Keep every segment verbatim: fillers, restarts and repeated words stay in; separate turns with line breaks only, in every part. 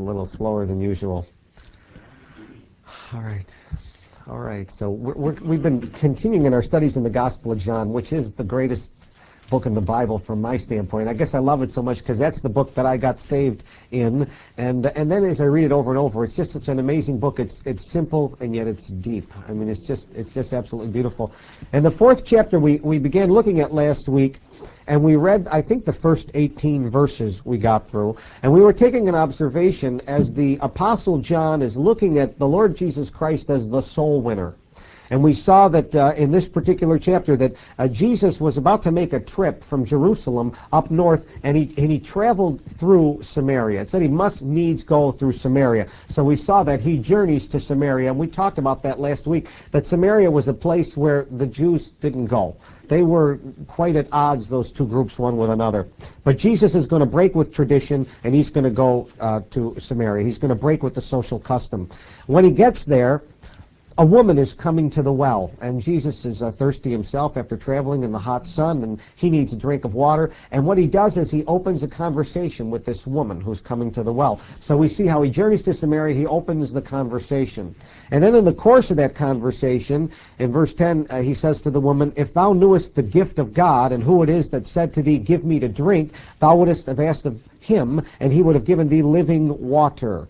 A little slower than usual. All right. All right. So we're, we're, we've been continuing in our studies in the Gospel of John, which is the greatest book in the Bible from my standpoint. I guess I love it so much because that's the book that I got saved in, and and then as I read it over and over, it's just such an amazing book. It's it's simple and yet it's deep. I mean, it's just it's just absolutely beautiful. And the fourth chapter we we began looking at last week, and we read I think the first eighteen verses we got through, and we were taking an observation as the Apostle John is looking at the Lord Jesus Christ as the soul winner. And we saw that uh, in this particular chapter that uh, Jesus was about to make a trip from Jerusalem up north, and he, and he traveled through Samaria. It said he must needs go through Samaria. So we saw that he journeys to Samaria, and we talked about that last week, that Samaria was a place where the Jews didn't go. They were quite at odds, those two groups, one with another. But Jesus is going to break with tradition, and he's going to go uh, to Samaria. He's going to break with the social custom. When he gets there, a woman is coming to the well, and Jesus is uh, thirsty himself after traveling in the hot sun, and he needs a drink of water. And what he does is he opens a conversation with this woman who's coming to the well. So we see how he journeys to Samaria, he opens the conversation. And then in the course of that conversation, in verse ten, uh, he says to the woman, "If thou knewest the gift of God, and who it is that said to thee, Give me to drink, thou wouldest have asked of him, and he would have given thee living water."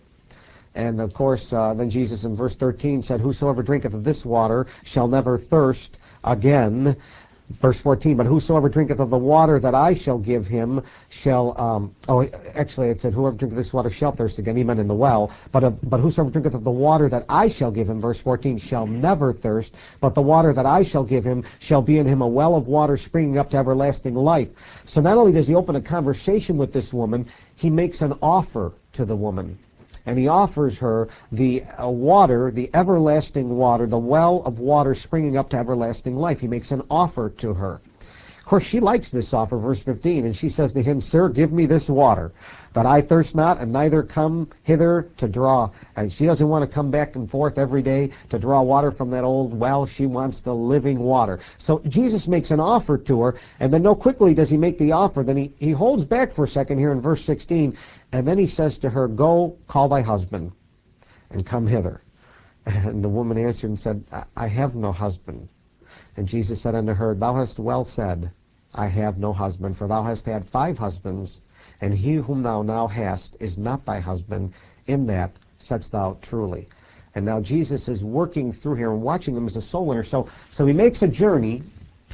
And of course, uh, then Jesus in verse thirteen said, "Whosoever drinketh of this water shall never thirst again." Verse fourteen, "But whosoever drinketh of the water that I shall give him shall," um, oh, actually it said, "Whoever drinketh this water shall thirst again." He meant in the well. But, uh, but whosoever drinketh of the water that I shall give him, verse fourteen, "shall never thirst, but the water that I shall give him shall be in him a well of water springing up to everlasting life." So not only does he open a conversation with this woman, he makes an offer to the woman. And he offers her the uh, water, the everlasting water, the well of water springing up to everlasting life. He makes an offer to her. Of course, she likes this offer, verse fifteen, and she says to him, "Sir, give me this water, that I thirst not, and neither come hither to draw." And she doesn't want to come back and forth every day to draw water from that old well. She wants the living water. So Jesus makes an offer to her, and then no quickly does he make the offer. Then he, he holds back for a second here in verse sixteen, and then he says to her, "Go, call thy husband, and come hither." And the woman answered and said, "I, I have no husband." And Jesus said unto her, "Thou hast well said, I have no husband, for thou hast had five husbands, and he whom thou now hast is not thy husband. In that saidst thou truly." And now Jesus is working through here and watching them as a soul winner. So, so he makes a journey,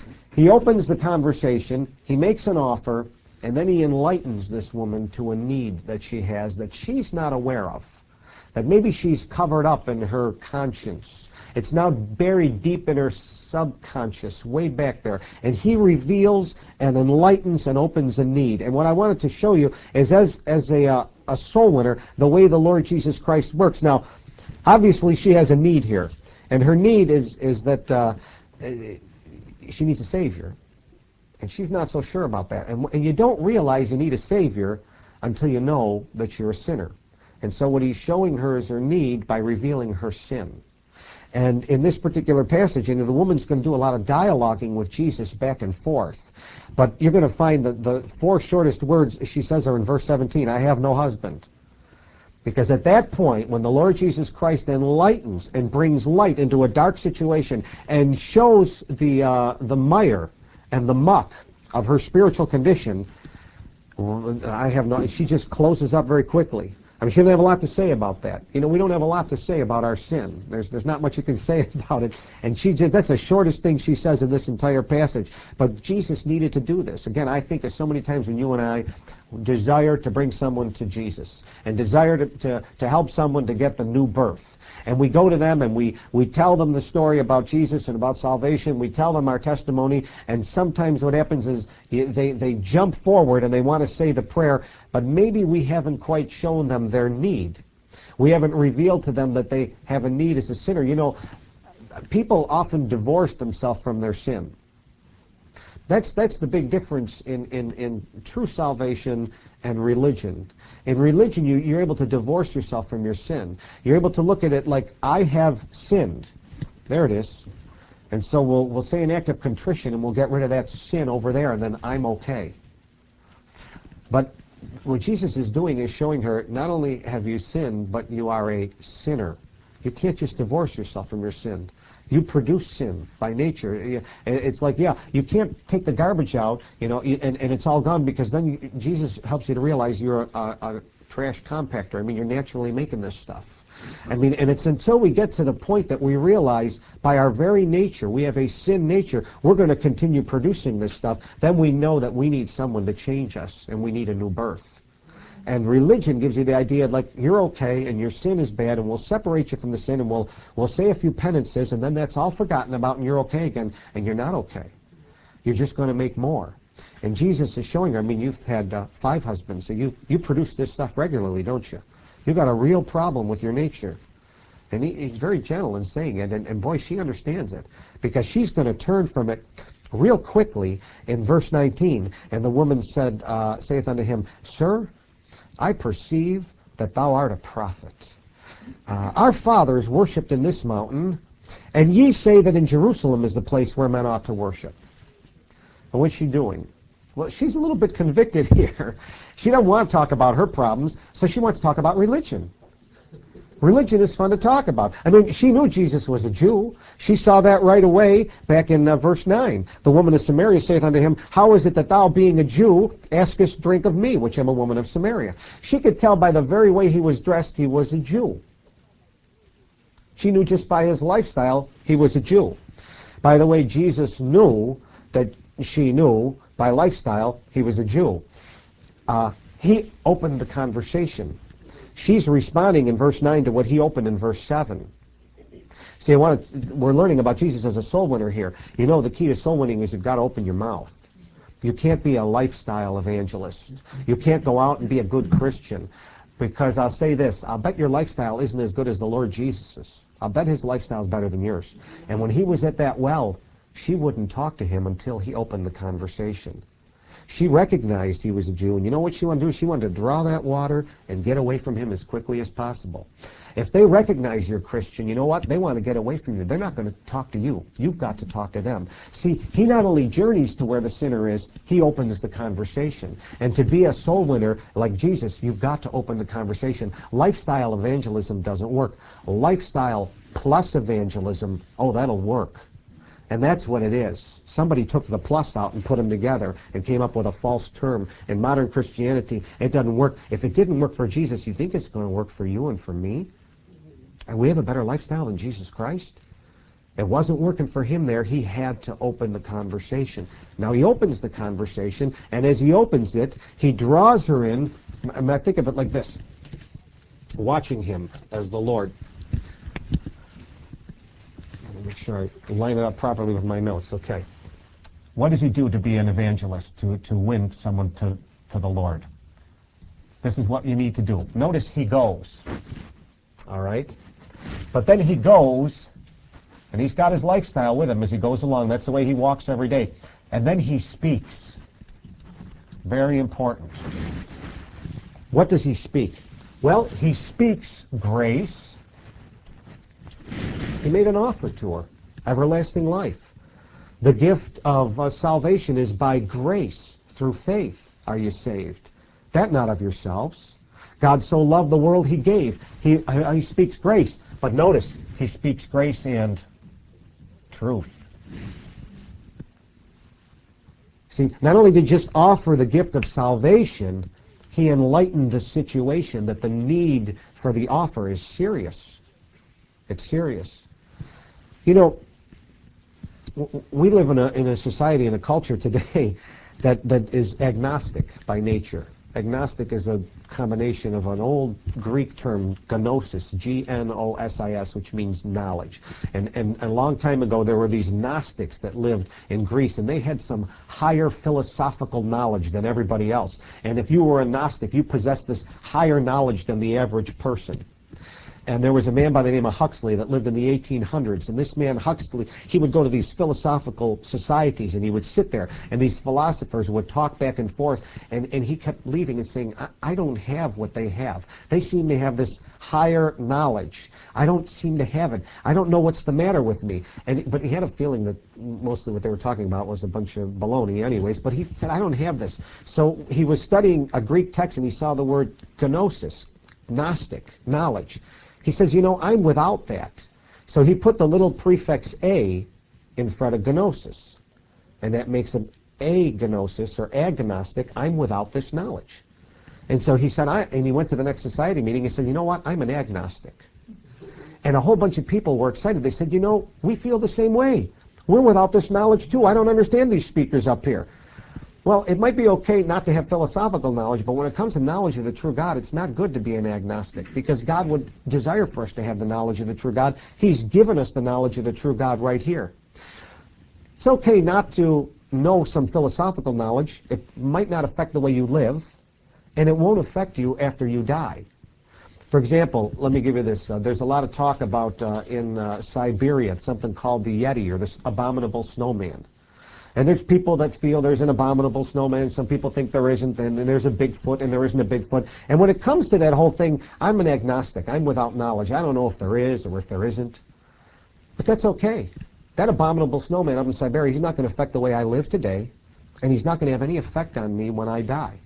he opens the conversation, he makes an offer, and then he enlightens this woman to a need that she has that she's not aware of, that maybe she's covered up in her conscience. It's now buried deep in her subconscious, way back there. And he reveals and enlightens and opens a need. And what I wanted to show you is as, as a, uh, a soul winner, the way the Lord Jesus Christ works. Now, obviously she has a need here. And her need is, is that uh, she needs a Savior. And she's not so sure about that. And, and you don't realize you need a Savior until you know that you're a sinner. And so what he's showing her is her need by revealing her sin. And in this particular passage, you know, the woman's going to do a lot of dialoguing with Jesus back and forth. But you're going to find that the four shortest words she says are in verse seventeen, "I have no husband." Because at that point, when the Lord Jesus Christ enlightens and brings light into a dark situation and shows the, uh, the mire and the muck of her spiritual condition, I have no, she just closes up very quickly. I mean, she doesn't have a lot to say about that. You know, we don't have a lot to say about our sin. There's there's not much you can say about it. And she just, that's the shortest thing she says in this entire passage. But Jesus needed to do this. Again, I think there's so many times when you and I desire to bring someone to Jesus and desire to, to, to help someone to get the new birth. And we go to them and we, we tell them the story about Jesus and about salvation. We tell them our testimony. And sometimes what happens is they, they jump forward and they want to say the prayer, but maybe we haven't quite shown them their need. We haven't revealed to them that they have a need as a sinner. You know, people often divorce themselves from their sin. That's that's the big difference in, in, in true salvation and religion. In religion, you, you're able to divorce yourself from your sin. You're able to look at it like, I have sinned. There it is. And so we'll, we'll say an act of contrition and we'll get rid of that sin over there and then I'm okay. But what Jesus is doing is showing her, not only have you sinned, but you are a sinner. You can't just divorce yourself from your sin. You produce sin by nature. It's like, yeah, you can't take the garbage out, you know, and, and it's all gone, because then you, Jesus helps you to realize you're a, a trash compactor. I mean, you're naturally making this stuff. I mean, and it's until we get to the point that we realize by our very nature, we have a sin nature, we're going to continue producing this stuff, then we know that we need someone to change us, and we need a new birth. And religion gives you the idea like you're okay and your sin is bad, and we'll separate you from the sin, and we'll we'll say a few penances, and then that's all forgotten about, and you're okay again, and you're not okay. You're just going to make more. And Jesus is showing her, I mean, you've had uh, five husbands, so you, you produce this stuff regularly, don't you? You've got a real problem with your nature. And he, he's very gentle in saying it, and, and boy, she understands it, because she's going to turn from it real quickly in verse nineteen. And the woman said, uh, saith unto him, Sir, I perceive that thou art a prophet. Uh, our fathers worshipped in this mountain, and ye say that in Jerusalem is the place where men ought to worship. And what's she doing? Well, she's a little bit convicted here. She doesn't want to talk about her problems, so she wants to talk about religion. Religion is fun to talk about. I mean, she knew Jesus was a Jew. She saw that right away back in uh, verse nine. The woman of Samaria saith unto him, How is it that thou, being a Jew, askest drink of me, which am a woman of Samaria? She could tell by the very way he was dressed he was a Jew. She knew just by his lifestyle he was a Jew. By the way, Jesus knew that she knew by lifestyle he was a Jew. Uh, he opened the conversation. She's responding in verse nine to what he opened in verse seven. See, I want to, we're learning about Jesus as a soul winner here. You know, the key to soul winning is you've got to open your mouth. You can't be a lifestyle evangelist. You can't go out and be a good Christian. Because I'll say this, I'll bet your lifestyle isn't as good as the Lord Jesus's. I'll bet his lifestyle is better than yours. And when he was at that well, she wouldn't talk to him until he opened the conversation. She recognized he was a Jew, and you know what she wanted to do? She wanted to draw that water and get away from him as quickly as possible. If they recognize you're Christian, you know what? They want to get away from you. They're not going to talk to you. You've got to talk to them. See, he not only journeys to where the sinner is, he opens the conversation. And to be a soul winner like Jesus, you've got to open the conversation. Lifestyle evangelism doesn't work. Lifestyle plus evangelism, oh, that'll work. And that's what it is. Somebody took the plus out and put them together and came up with a false term. In modern Christianity, it doesn't work. If it didn't work for Jesus, you think it's going to work for you and for me? And we have a better lifestyle than Jesus Christ? It wasn't working for him there. He had to open the conversation. Now he opens the conversation, and as he opens it, he draws her in. I think of it like this. Watching him as the Lord. Make sure I line it up properly with my notes. Okay. What does he do to be an evangelist, to, to win someone to, to the Lord? This is what you need to do. Notice he goes. All right? But then he goes, and he's got his lifestyle with him as he goes along. That's the way he walks every day. And then he speaks. Very important. What does he speak? Well, he speaks grace. He made an offer to her, everlasting life. The gift of uh, salvation is by grace, through faith are you saved. That not of yourselves. God so loved the world he gave. He, uh, he speaks grace. But notice, he speaks grace and truth. See, not only did he just offer the gift of salvation, he enlightened the situation that the need for the offer is serious. It's serious. You know, we live in a, in a society, in a culture today that, that is agnostic by nature. Agnostic is a combination of an old Greek term, gnosis, G N O S I S, which means knowledge. And, and, and a long time ago, there were these Gnostics that lived in Greece, and they had some higher philosophical knowledge than everybody else. And if you were a Gnostic, you possessed this higher knowledge than the average person. And there was a man by the name of Huxley that lived in the eighteen hundreds. And this man, Huxley, he would go to these philosophical societies, and he would sit there, and these philosophers would talk back and forth, and, and he kept leaving and saying, I, I don't have what they have. They seem to have this higher knowledge. I don't seem to have it. I don't know what's the matter with me. And But he had a feeling that mostly what they were talking about was a bunch of baloney anyways, but he said, I don't have this. So he was studying a Greek text, and he saw the word gnosis, Gnostic, knowledge. He says, you know, I'm without that. So he put the little prefix a in front of gnosis. And that makes him agnosis or agnostic. I'm without this knowledge. And so he said, I, and he went to the next society meeting. He said, you know what? I'm an agnostic. And a whole bunch of people were excited. They said, you know, we feel the same way. We're without this knowledge too. I don't understand these speakers up here. Well, it might be okay not to have philosophical knowledge, but when it comes to knowledge of the true God, it's not good to be an agnostic, because God would desire for us to have the knowledge of the true God. He's given us the knowledge of the true God right here. It's okay not to know some philosophical knowledge. It might not affect the way you live, and it won't affect you after you die. For example, let me give you this. Uh, there's a lot of talk about uh, in uh, Siberia, something called the Yeti, or this abominable snowman. And there's people that feel there's an abominable snowman. Some people think there isn't, and there's a Bigfoot, and there isn't a Bigfoot. And when it comes to that whole thing, I'm an agnostic. I'm without knowledge. I don't know if there is or if there isn't. But that's okay. That abominable snowman up in Siberia, he's not going to affect the way I live today, and he's not going to have any effect on me when I die.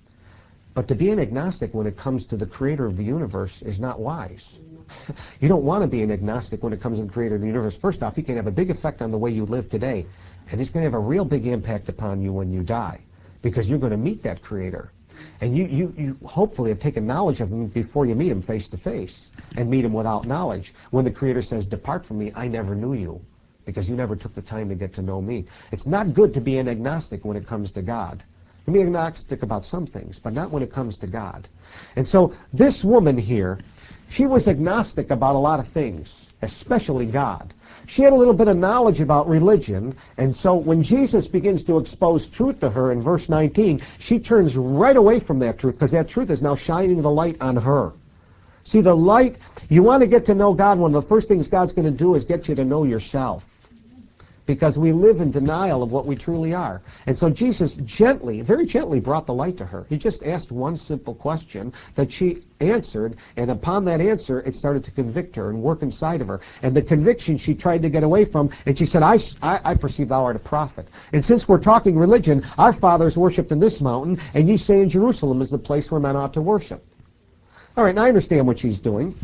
But to be an agnostic when it comes to the creator of the universe is not wise. You don't want to be an agnostic when it comes to the creator of the universe. First off, he can have a big effect on the way you live today, and he's going to have a real big impact upon you when you die, because you're going to meet that creator. And you, you, you hopefully have taken knowledge of him before you meet him face to face, and meet him without knowledge. When the creator says, depart from me, I never knew you, because you never took the time to get to know me. It's not good to be an agnostic when it comes to God. You can be agnostic about some things, but not when it comes to God. And so this woman here, she was agnostic about a lot of things, especially God. She had a little bit of knowledge about religion, and so when Jesus begins to expose truth to her in verse nineteen, she turns right away from that truth, because that truth is now shining the light on her. See, the light, you want to get to know God, one of the first things God's going to do is get you to know yourself, because we live in denial of what we truly are. And so Jesus gently, very gently brought the light to her. He just asked one simple question that she answered, and upon that answer, it started to convict her and work inside of her. And the conviction she tried to get away from, and she said, I, I, I perceive thou art a prophet. And since we're talking religion, our fathers worshipped in this mountain, and ye say in Jerusalem is the place where men ought to worship. All right, now I understand what she's doing.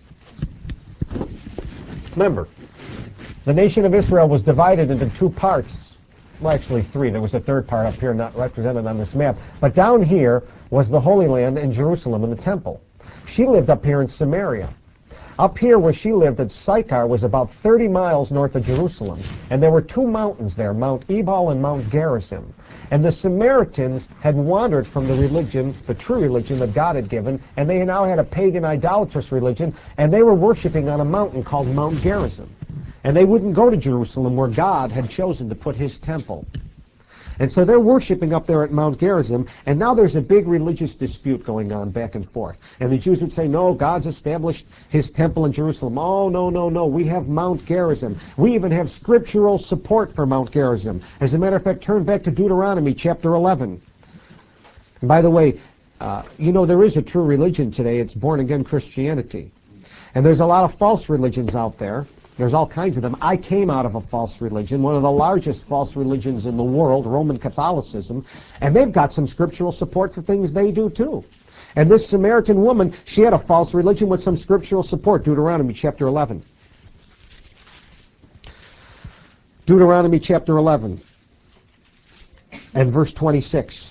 Remember, the nation of Israel was divided into two parts. Well, actually three. There was a third part up here not represented on this map. But down here was the Holy Land in Jerusalem and the temple. She lived up here in Samaria. Up here where she lived at Sychar was about thirty miles north of Jerusalem. And there were two mountains there, Mount Ebal and Mount Gerizim. And the Samaritans had wandered from the religion, the true religion that God had given, and they now had a pagan idolatrous religion, and they were worshiping on a mountain called Mount Gerizim. And they wouldn't go to Jerusalem where God had chosen to put his temple. And so they're worshiping up there at Mount Gerizim, and now there's a big religious dispute going on back and forth. And the Jews would say, no, God's established his temple in Jerusalem. Oh, no, no, no, we have Mount Gerizim. We even have scriptural support for Mount Gerizim. As a matter of fact, turn back to Deuteronomy chapter eleven. And by the way, uh, you know, there is a true religion today. It's born-again Christianity. And there's a lot of false religions out there. There's all kinds of them. I came out of a false religion, one of the largest false religions in the world, Roman Catholicism, and they've got some scriptural support for things they do too. And this Samaritan woman, she had a false religion with some scriptural support. Deuteronomy chapter eleven. Deuteronomy chapter eleven and verse twenty-six.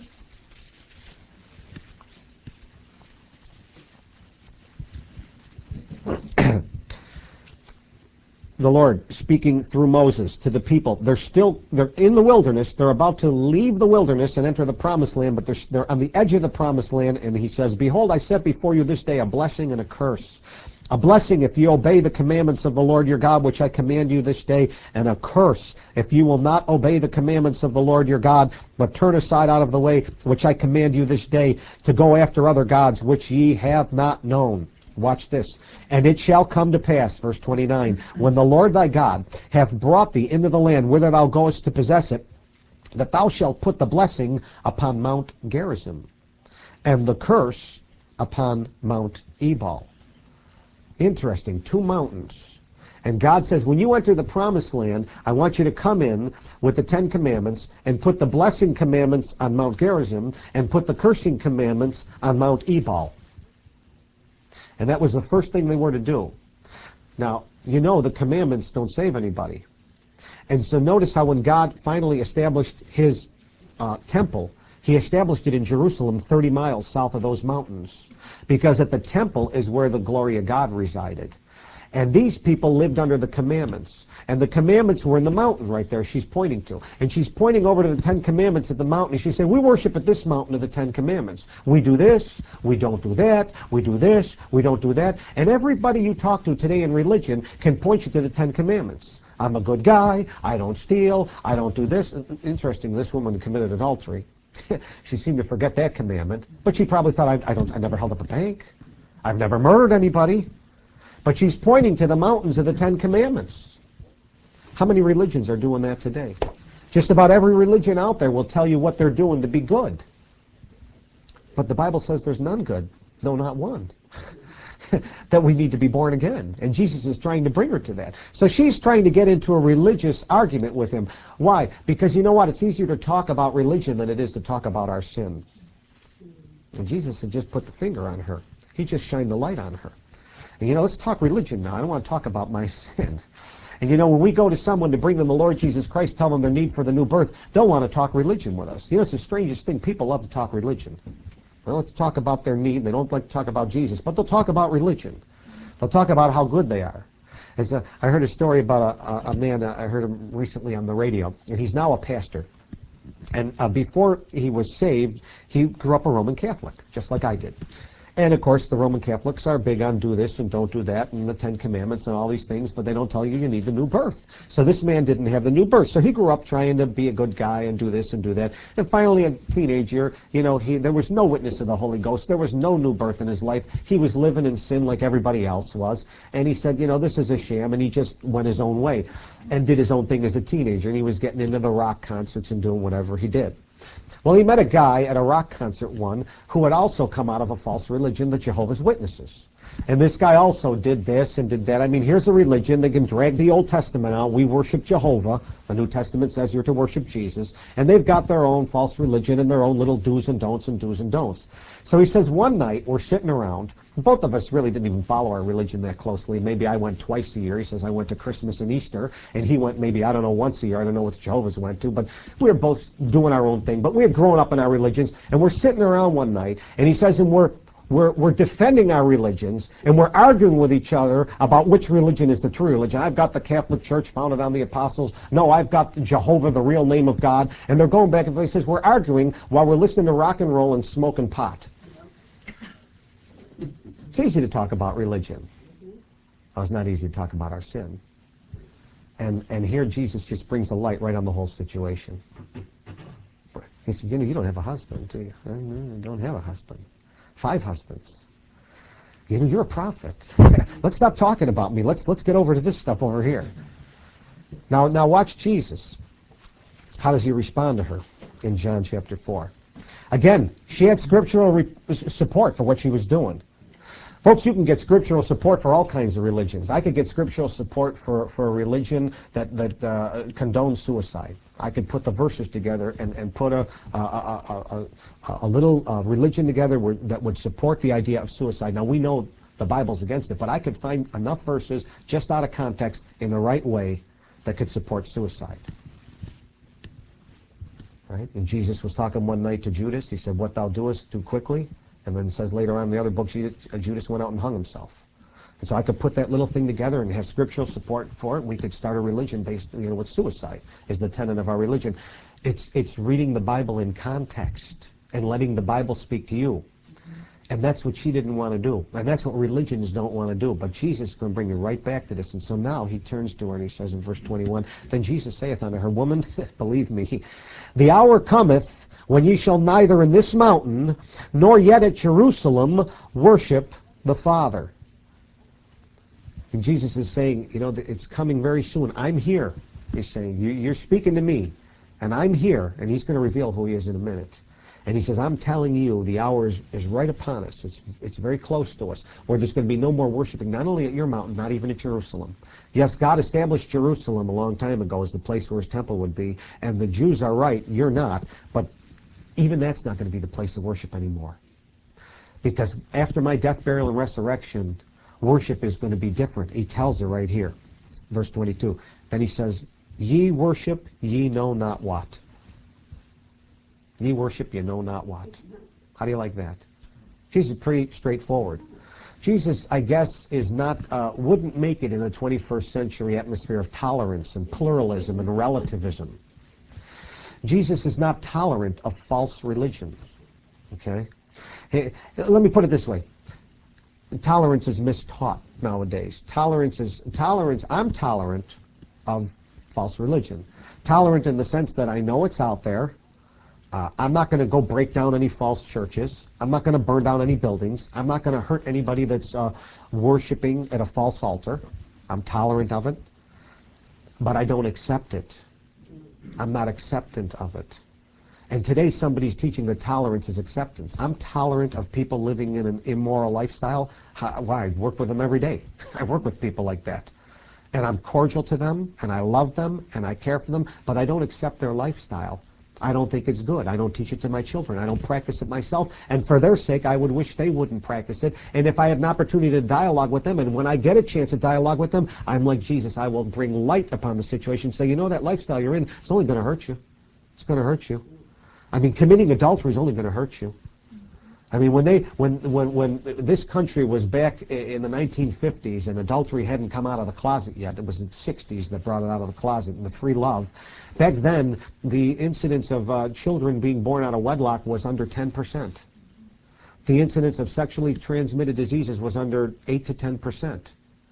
The Lord speaking through Moses to the people. They're still, they're in the wilderness. They're about to leave the wilderness and enter the promised land, but they're, they're on the edge of the promised land, and he says, behold, I set before you this day a blessing and a curse. A blessing if you obey the commandments of the Lord your God, which I command you this day, and a curse if you will not obey the commandments of the Lord your God, but turn aside out of the way which I command you this day, to go after other gods which ye have not known. Watch this. And it shall come to pass, verse twenty-nine, when the Lord thy God hath brought thee into the land whither thou goest to possess it, that thou shalt put the blessing upon Mount Gerizim, and the curse upon Mount Ebal. Interesting, two mountains. And God says, when you enter the promised land, I want you to come in with the Ten Commandments and put the blessing commandments on Mount Gerizim and put the cursing commandments on Mount Ebal. And that was the first thing they were to do. Now, you know the commandments don't save anybody. And so notice how when God finally established his uh, temple, he established it in Jerusalem, thirty miles south of those mountains. Because at the temple is where the glory of God resided. And these people lived under the commandments. And the commandments were in the mountain right there she's pointing to. And she's pointing over to the Ten Commandments at the mountain. And she's saying, we worship at this mountain of the Ten Commandments. We do this, we don't do that, we do this, we don't do that. And everybody you talk to today in religion can point you to the Ten Commandments. I'm a good guy, I don't steal, I don't do this. Interesting, this woman committed adultery. She seemed to forget that commandment. But she probably thought, I, I, don't, I never held up a bank. I've never murdered anybody. But she's pointing to the mountains of the Ten Commandments. How many religions are doing that today? Just about every religion out there will tell you what they're doing to be good. But the Bible says there's none good. No, not one. That we need to be born again. And Jesus is trying to bring her to that. So she's trying to get into a religious argument with him. Why? Because you know what? It's easier to talk about religion than it is to talk about our sin. And Jesus had just put the finger on her. He just shined the light on her. And you know, let's talk religion now. I don't want to talk about my sin. And you know, when we go to someone to bring them the Lord Jesus Christ, tell them their need for the new birth, they'll want to talk religion with us. You know, it's the strangest thing. People love to talk religion. They'll like to talk about their need. They don't like to talk about Jesus. But they'll talk about religion. They'll talk about how good they are. As a, I heard a story about a, a, a man, uh, I heard him recently on the radio, and he's now a pastor. And uh, before he was saved, he grew up a Roman Catholic, just like I did. And of course, the Roman Catholics are big on do this and don't do that and the Ten Commandments and all these things, but they don't tell you you need the new birth. So this man didn't have the new birth. So he grew up trying to be a good guy and do this and do that. And finally, a teenager, you know, he there was no witness of the Holy Ghost. There was no new birth in his life. He was living in sin like everybody else was. And he said, you know, this is a sham. And he just went his own way and did his own thing as a teenager. And he was getting into the rock concerts and doing whatever he did. Well, he met a guy at a rock concert one who had also come out of a false religion, the Jehovah's Witnesses. And this guy also did this and did that. I mean, here's a religion. They can drag the Old Testament out. We worship Jehovah. The New Testament says you're to worship Jesus. And they've got their own false religion and their own little do's and don'ts and do's and don'ts. So he says, one night we're sitting around. Both of us really didn't even follow our religion that closely. Maybe I went twice a year. He says I went to Christmas and Easter. And he went maybe, I don't know, once a year. I don't know what the Jehovah's went to. But we were both doing our own thing. But we had grown up in our religions. And we're sitting around one night. And he says, and we're We're, we're defending our religions, and we're arguing with each other about which religion is the true religion. I've got the Catholic Church founded on the apostles. No, I've got Jehovah, the real name of God. And they're going back and forth. He says, we're arguing while we're listening to rock and roll and smoking pot. It's easy to talk about religion. Well, it's not easy to talk about our sin. And, and here Jesus just brings a light right on the whole situation. He said, you know, you don't have a husband, do you? I know, you don't have a husband. Five husbands. You know, you're a prophet. Let's stop talking about me. Let's let's get over to this stuff over here. Now, now watch Jesus. How does he respond to her in John chapter four? Again, she had scriptural re- support for what she was doing. Folks, you can get scriptural support for all kinds of religions. I could get scriptural support for, for a religion that, that uh, condones suicide. I could put the verses together and, and put a, a, a, a, a little uh, religion together where, that would support the idea of suicide. Now, we know the Bible's against it, but I could find enough verses just out of context in the right way that could support suicide. Right? And Jesus was talking one night to Judas. He said, what thou doest, do quickly. And then it says later on in the other book, Judas went out and hung himself. And so I could put that little thing together and have scriptural support for it. And we could start a religion based, you know, with suicide is the tenet of our religion. It's it's reading the Bible in context and letting the Bible speak to you. And that's what she didn't want to do. And that's what religions don't want to do. But Jesus is going to bring you right back to this. And so now he turns to her and he says in verse twenty-one, then Jesus saith unto her, woman, believe me, the hour cometh when ye shall neither in this mountain nor yet at Jerusalem worship the Father. And Jesus is saying, you know, it's coming very soon. I'm here. He's saying, you're speaking to me, and I'm here. And he's going to reveal who he is in a minute. And he says, I'm telling you, the hour is, is right upon us. It's, it's very close to us, where there's going to be no more worshiping, not only at your mountain, not even at Jerusalem. Yes, God established Jerusalem a long time ago as the place where his temple would be, and the Jews are right, you're not, but even that's not going to be the place of worship anymore. Because after my death, burial, and resurrection, worship is going to be different. He tells it right here, verse twenty-two. Then he says, ye worship, ye know not what. Ye worship, you know not what. How do you like that? Jesus is pretty straightforward. Jesus, I guess, is not uh, wouldn't make it in the twenty-first century atmosphere of tolerance and pluralism and relativism. Jesus is not tolerant of false religion. Okay? Hey, let me put it this way. Tolerance is mistaught nowadays. Tolerance is tolerance. I'm tolerant of false religion. Tolerant in the sense that I know it's out there. Uh, I'm not going to go break down any false churches. I'm not going to burn down any buildings. I'm not going to hurt anybody that's uh, worshiping at a false altar. I'm tolerant of it, but I don't accept it. I'm not acceptant of it. And today somebody's teaching that tolerance is acceptance. I'm tolerant of people living in an immoral lifestyle. How, why? I work with them every day. I work with people like that. And I'm cordial to them, and I love them, and I care for them, but I don't accept their lifestyle. I don't think it's good. I don't teach it to my children. I don't practice it myself. And for their sake, I would wish they wouldn't practice it. And if I had an opportunity to dialogue with them, and when I get a chance to dialogue with them, I'm like Jesus. I will bring light upon the situation. Say, you know, that lifestyle you're in, it's only going to hurt you. It's going to hurt you. I mean, committing adultery is only going to hurt you. I mean, when they, when, when, when this country was back in the nineteen fifties and adultery hadn't come out of the closet yet, it was in the sixties that brought it out of the closet, and the free love. Back then, the incidence of uh, children being born out of wedlock was under ten percent. The incidence of sexually transmitted diseases was under eight to ten percent.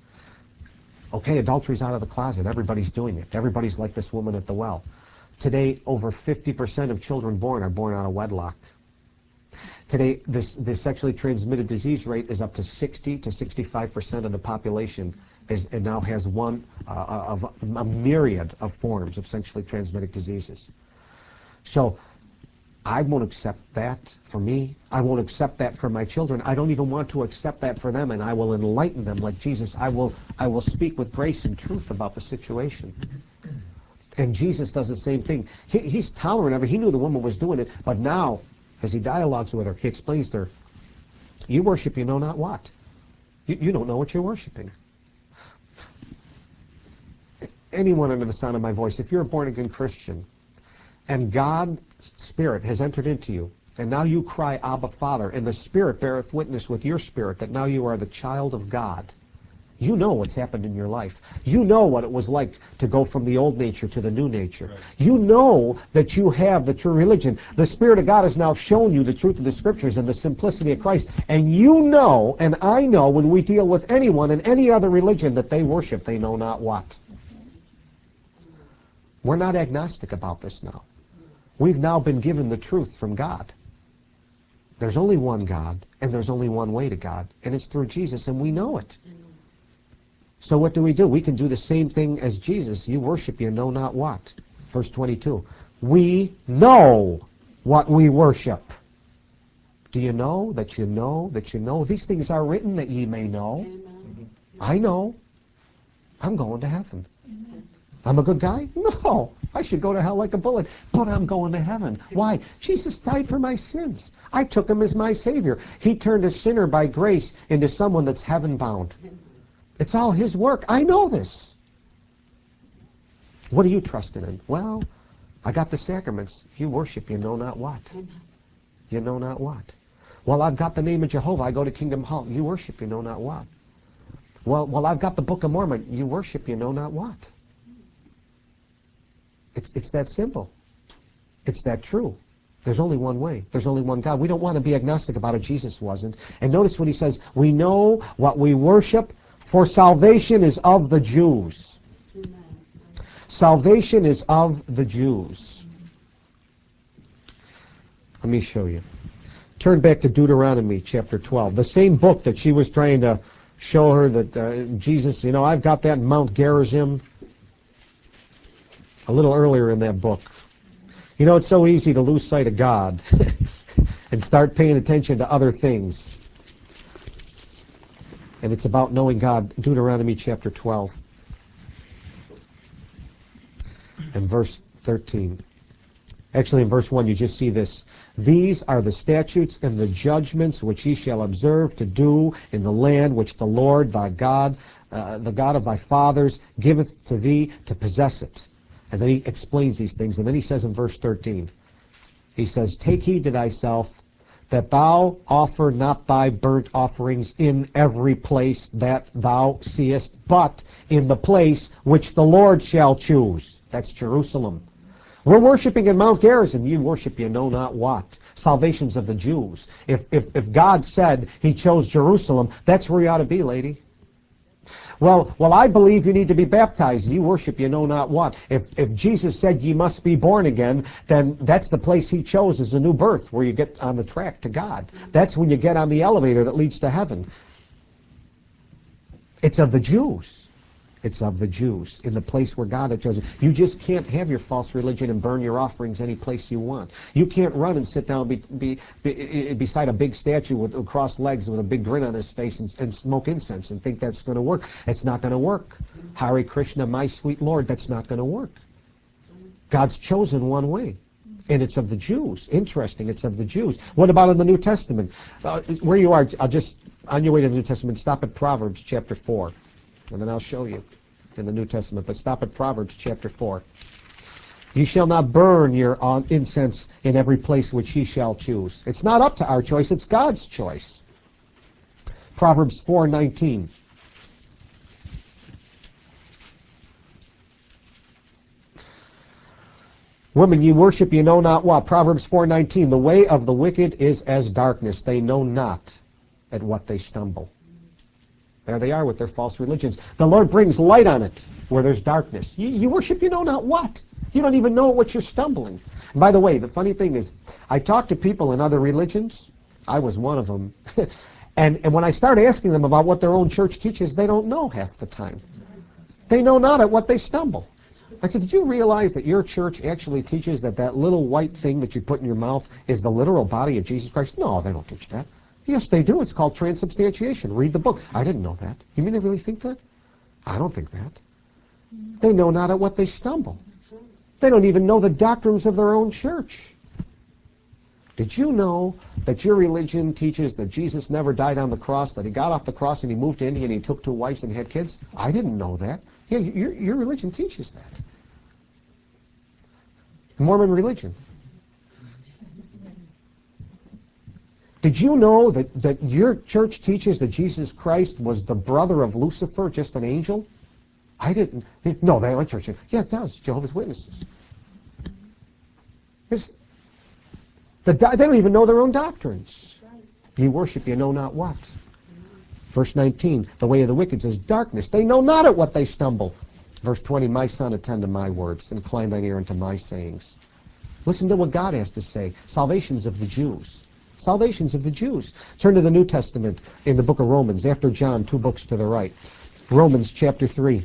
Okay, adultery's out of the closet. Everybody's doing it. Everybody's like this woman at the well. Today, over fifty percent of children born are born out of wedlock. Today, this, the sexually transmitted disease rate is up to sixty to sixty-five percent of the population is, and now has one uh, of a myriad of forms of sexually transmitted diseases. So I won't accept that for me. I won't accept that for my children. I don't even want to accept that for them, and I will enlighten them like Jesus. I will, I will speak with grace and truth about the situation. And Jesus does the same thing. He, he's tolerant of it. He knew the woman was doing it, but now, as he dialogues with her, he explains to her, you worship you know not what. You, you don't know what you're worshiping. Anyone under the sound of my voice, if you're a born-again Christian, and God's Spirit has entered into you, and now you cry, Abba, Father, and the Spirit beareth witness with your spirit that now you are the child of God, you know what's happened in your life. You know what it was like to go from the old nature to the new nature. Right. You know that you have the true religion. The Spirit of God has now shown you the truth of the Scriptures and the simplicity of Christ. And you know, and I know, when we deal with anyone in any other religion that they worship, they know not what. We're not agnostic about this now. We've now been given the truth from God. There's only one God, and there's only one way to God, and it's through Jesus, and we know it. So what do we do? We can do the same thing as Jesus. You worship, you know not what. Verse twenty-two. We know what we worship. Do you know that you know that you know? These things are written that ye may know. Amen. I know. I'm going to heaven. Amen. I'm a good guy? No. I should go to hell like a bullet. But I'm going to heaven. Why? Jesus died for my sins. I took him as my Savior. He turned a sinner by grace into someone that's heaven-bound. It's all his work. I know this. What are you trusting in? Well, I got the sacraments. You worship, you know not what. You know not what. Well, I've got the name of Jehovah. I go to Kingdom Hall. You worship, you know not what. Well, well, I've got the Book of Mormon. You worship, you know not what. It's, it's that simple. It's that true. There's only one way. There's only one God. We don't want to be agnostic about it. Jesus wasn't. And notice what he says. We know what we worship, for salvation is of the Jews. Amen. Salvation is of the Jews. Let me show you. Turn back to Deuteronomy chapter twelve. The same book that she was trying to show her that uh, Jesus, you know, I've got that in Mount Gerizim a little earlier in that book. You know, it's so easy to lose sight of God and start paying attention to other things. And it's about knowing God. Deuteronomy chapter twelve and verse thirteen. Actually, in verse one, you just see this. These are the statutes and the judgments which ye shall observe to do in the land which the Lord thy God, uh, the God of thy fathers, giveth to thee to possess it. And then he explains these things. And then he says in verse thirteen, he says, take heed to thyself that thou offer not thy burnt offerings in every place that thou seest, but in the place which the Lord shall choose. That's Jerusalem. We're worshiping in Mount Gerizim. You worship you know not what. Salvation's of the Jews. If, if, if God said he chose Jerusalem, that's where you ought to be, lady. Well, well, I believe you need to be baptized. You worship you know not what. If, if Jesus said ye must be born again, then that's the place he chose as a new birth, where you get on the track to God. That's when you get on the elevator that leads to heaven. It's of the Jews. It's of the Jews, in the place where God has chosen. You just can't have your false religion and burn your offerings any place you want. You can't run and sit down be, be, be, beside a big statue with crossed legs with a big grin on his face and, and smoke incense and think that's going to work. It's not going to work. Hare Krishna, my sweet Lord, that's not going to work. God's chosen one way. And it's of the Jews. Interesting, it's of the Jews. What about in the New Testament? Uh, where you are, I'll just, on your way to the New Testament, stop at Proverbs chapter four. And then I'll show you in the New Testament. But stop at Proverbs chapter four. Ye shall not burn your incense in every place which ye shall choose. It's not up to our choice, it's God's choice. Proverbs four nineteen. Women, ye worship ye know not what. Proverbs four nineteen. The way of the wicked is as darkness. They know not at what they stumble. There they are with their false religions. The Lord brings light on it where there's darkness. You, you worship you know not what. You don't even know what you're stumbling. And by the way, the funny thing is, I talk to people in other religions. I was one of them. and, and when I start asking them about what their own church teaches, they don't know half the time. They know not at what they stumble. I said, did you realize that your church actually teaches that that little white thing that you put in your mouth is the literal body of Jesus Christ? No, they don't teach that. Yes, they do. It's called transubstantiation. Read the book. I didn't know that. You mean they really think that? I don't think that. They know not at what they stumble. They don't even know the doctrines of their own church. Did you know that your religion teaches that Jesus never died on the cross, that he got off the cross and he moved to India and he took two wives and had kids? I didn't know that. Yeah, your, your religion teaches that. Mormon religion. Did you know that, that your church teaches that Jesus Christ was the brother of Lucifer, just an angel? I didn't. No, they are church. Yeah, it does. Jehovah's Witnesses. It's, the, they don't even know their own doctrines. Ye worship you know not what. Verse nineteen, the way of the wicked is darkness. They know not at what they stumble. Verse twenty, my son, attend to my words, incline thine ear unto my sayings. Listen to what God has to say. Salvation's of the Jews. Salvation's of the Jews. Turn to the New Testament in the book of Romans, after John, two books to the right. Romans chapter three.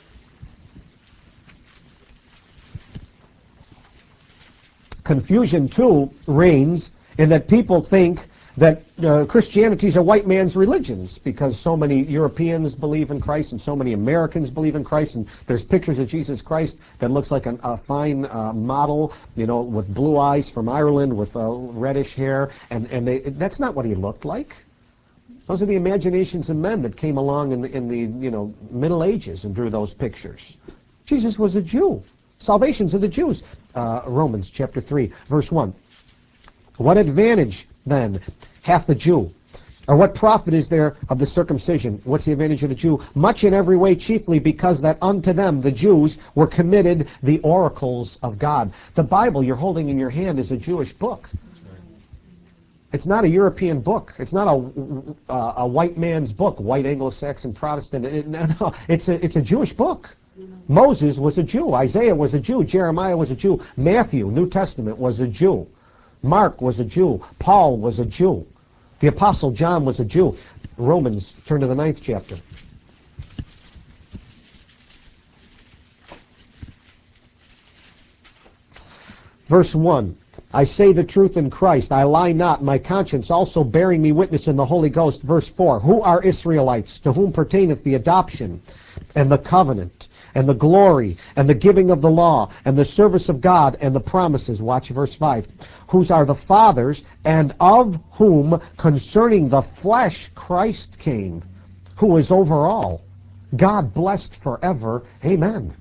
Confusion, too, reigns in that people think that uh, Christianity is a white man's religions because so many Europeans believe in Christ and so many Americans believe in Christ, and there's pictures of Jesus Christ that looks like an, a fine uh, model, you know, with blue eyes from Ireland with uh, reddish hair, and, and they, that's not what he looked like. Those are the imaginations of men that came along in the, in the you know, Middle Ages and drew those pictures. Jesus was a Jew. Salvation's of the Jews. Uh, Romans chapter three, verse one. What advantage, then, hath the Jew? Or what profit is there of the circumcision? What's the advantage of the Jew? Much in every way, chiefly because that unto them, the Jews, were committed the oracles of God. The Bible you're holding in your hand is a Jewish book. It's not a European book. It's not a, a, a white man's book, white Anglo-Saxon Protestant. It, no, no, it's a, it's a Jewish book. Moses was a Jew. Isaiah was a Jew. Jeremiah was a Jew. Matthew, New Testament, was a Jew. Mark was a Jew. Paul was a Jew. The Apostle John was a Jew. Romans, turn to the ninth chapter. Verse one, I say the truth in Christ, I lie not, my conscience also bearing me witness in the Holy Ghost. Verse four, who are Israelites, to whom pertaineth the adoption, and the covenant, and the glory, and the giving of the law, and the service of God, and the promises. Watch verse five. Whose are the fathers, and of whom concerning the flesh Christ came, who is over all, God blessed forever. Amen.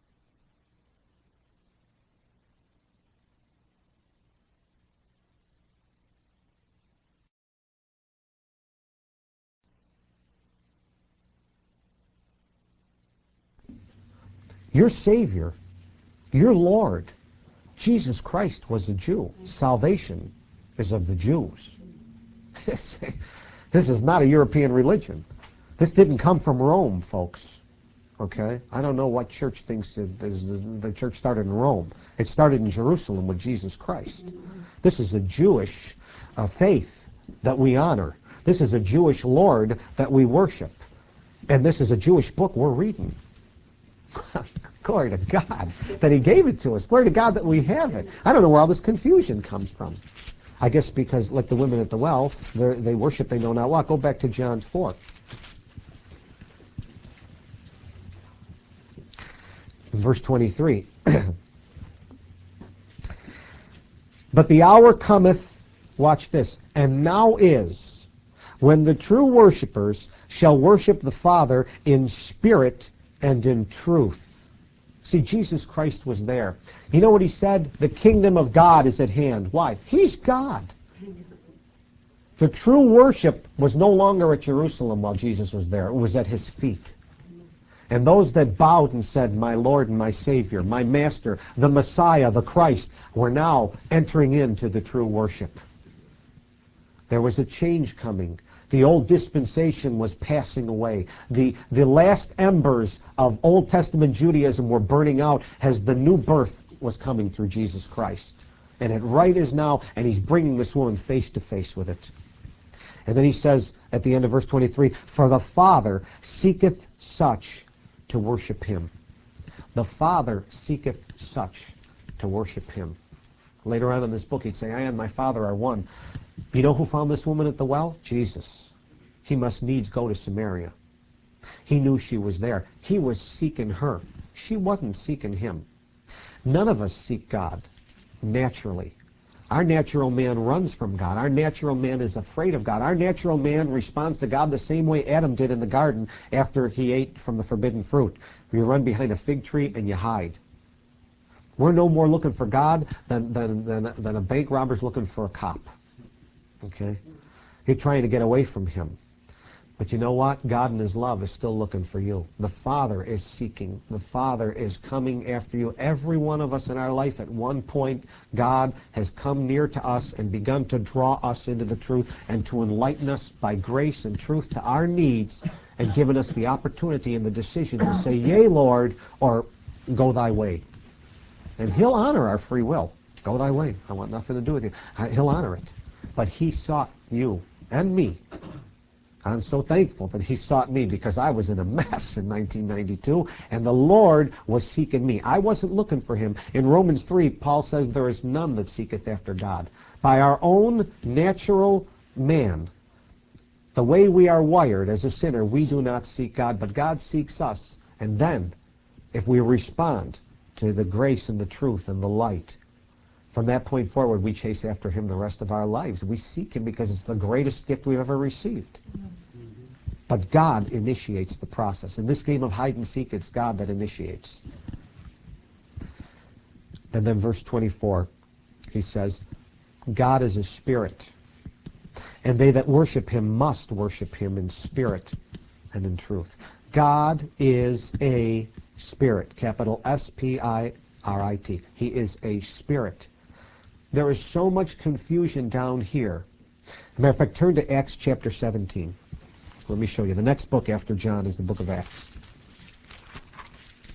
Your Savior, your Lord, Jesus Christ was a Jew. Salvation is of the Jews. This is not a European religion. This didn't come from Rome, folks. Okay? I don't know what church thinks it is. The church started in Rome. It started in Jerusalem with Jesus Christ. This is a Jewish uh, faith that we honor. This is a Jewish Lord that we worship. And this is a Jewish book we're reading. Glory to God that He gave it to us. Glory to God that we have it. I don't know where all this confusion comes from. I guess because, like the women at the well, they worship, they know not what. Go back to John four. In verse twenty-three. But the hour cometh, watch this, and now is, when the true worshipers shall worship the Father in spirit and in truth. See, Jesus Christ was there. You know what He said? The kingdom of God is at hand. Why? He's God. The true worship was no longer at Jerusalem while Jesus was there. It was at His feet. And those that bowed and said, my Lord and my Savior, my Master, the Messiah, the Christ, were now entering into the true worship. There was a change coming. The old dispensation was passing away. The, the last embers of Old Testament Judaism were burning out as the new birth was coming through Jesus Christ. And it right is now, and He's bringing this woman face to face with it. And then He says at the end of verse twenty-three, for the Father seeketh such to worship Him. The Father seeketh such to worship Him. Later on in this book, He'd say, I and my Father are one. You know who found this woman at the well? Jesus. He must needs go to Samaria. He knew she was there. He was seeking her. She wasn't seeking Him. None of us seek God naturally. Our natural man runs from God. Our natural man is afraid of God. Our natural man responds to God the same way Adam did in the garden after he ate from the forbidden fruit. You run behind a fig tree and you hide. We're no more looking for God than, than, than, than a bank robber's looking for a cop. Okay? You're trying to get away from Him. But you know what? God in His love is still looking for you. The Father is seeking. The Father is coming after you. Every one of us in our life, at one point, God has come near to us and begun to draw us into the truth and to enlighten us by grace and truth to our needs and given us the opportunity and the decision to say, yea, Lord, or go thy way. And He'll honor our free will. Go thy way. I want nothing to do with you. He'll honor it. But He sought you and me. I'm so thankful that He sought me because I was in a mess in nineteen ninety-two and the Lord was seeking me. I wasn't looking for Him. In Romans three, Paul says there is none that seeketh after God. By our own natural man, the way we are wired as a sinner, we do not seek God, but God seeks us. And then, if we respond to the grace and the truth and the light, from that point forward, we chase after Him the rest of our lives. We seek Him because it's the greatest gift we've ever received. But God initiates the process. In this game of hide and seek, it's God that initiates. And then verse twenty-four, He says, God is a spirit, and they that worship Him must worship Him in spirit and in truth. God is a spirit, capital S P I R I T. He is a spirit. There is so much confusion down here. As a matter of fact, turn to Acts chapter seventeen. Let me show you. The next book after John is the book of Acts.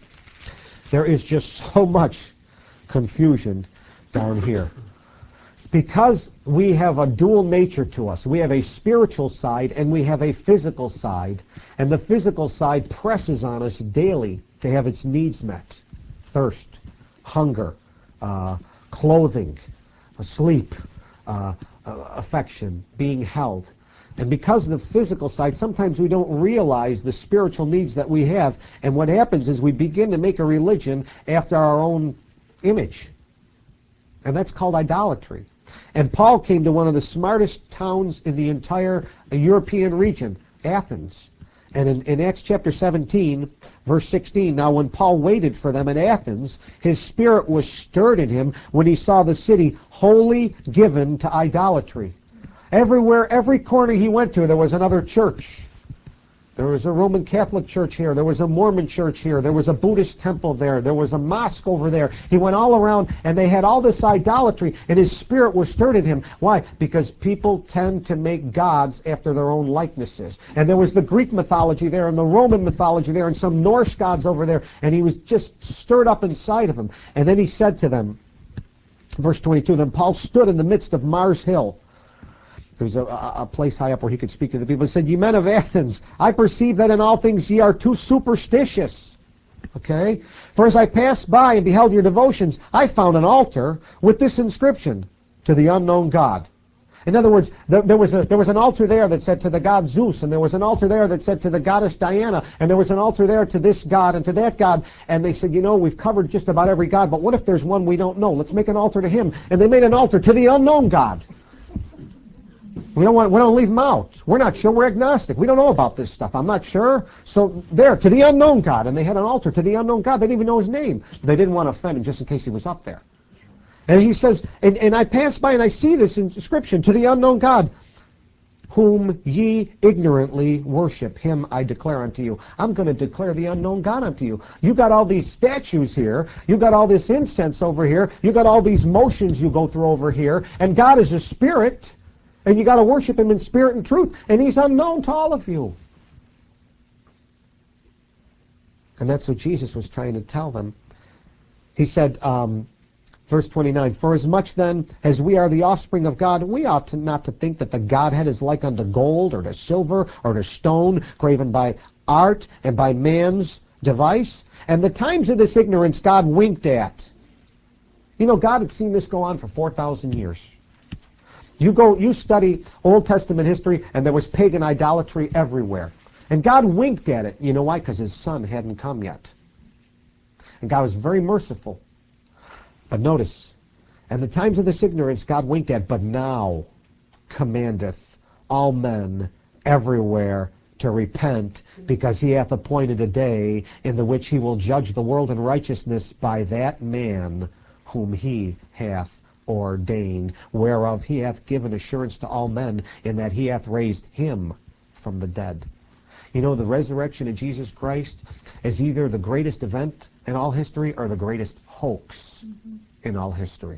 There is just so much confusion down here. because we have a dual nature to us. We have a spiritual side and we have a physical side. And the physical side presses on us daily to have its needs met. Thirst, hunger, uh, clothing, sleep, uh, uh, affection, being held. And because of the physical side, sometimes we don't realize the spiritual needs that we have. And what happens is we begin to make a religion after our own image. And that's called idolatry. And Paul came to one of the smartest towns in the entire European region, Athens. And in, in Acts chapter seventeen, verse sixteen, now when Paul waited for them in Athens, his spirit was stirred in him when he saw the city wholly given to idolatry. Everywhere, every corner he went to, there was another church. There was a Roman Catholic church here. There was a Mormon church here. There was a Buddhist temple there. There was a mosque over there. He went all around, and they had all this idolatry, and his spirit was stirred in him. Why? Because people tend to make gods after their own likenesses. And there was the Greek mythology there, and the Roman mythology there, and some Norse gods over there, and he was just stirred up inside of him. And then he said to them, verse twenty-two, then Paul stood in the midst of Mars Hill. There was a, a place high up where he could speak to the people. He said, ye men of Athens, I perceive that in all things ye are too superstitious. Okay? For as I passed by and beheld your devotions, I found an altar with this inscription, to the unknown God. In other words, there, there, was a, there was an altar there that said to the god Zeus, and there was an altar there that said to the goddess Diana, and there was an altar there to this god and to that god. And they said, you know, we've covered just about every god, but what if there's one we don't know? Let's make an altar to him. And they made an altar to the unknown God. We don't want. We don't leave them out. We're not sure. We're agnostic. We don't know about this stuff. I'm not sure. So there, to the unknown God, and they had an altar to the unknown God. They didn't even know his name. They didn't want to offend him, just in case he was up there. And he says, and, and I pass by and I see this inscription, to the unknown God, whom ye ignorantly worship. Him I declare unto you. I'm going to declare the unknown God unto you. You got all these statues here. You got all this incense over here. You got all these motions you go through over here. And God is a spirit. And you got to worship him in spirit and truth. And he's unknown to all of you. And that's what Jesus was trying to tell them. He said, um, verse twenty-nine, for as much then as we are the offspring of God, we ought to not to think that the Godhead is like unto gold or to silver or to stone, graven by art and by man's device. And the times of this ignorance God winked at. You know, God had seen this go on for four thousand years. You go, you study Old Testament history, and there was pagan idolatry everywhere. And God winked at it. You know why? Because his son hadn't come yet. And God was very merciful. But notice, and the times of this ignorance God winked at, but now commandeth all men everywhere to repent, because he hath appointed a day in the which he will judge the world in righteousness by that man whom he hath ordained, whereof he hath given assurance to all men, in that he hath raised him from the dead. You know, the resurrection of Jesus Christ is either the greatest event in all history or the greatest hoax mm-hmm. in all history.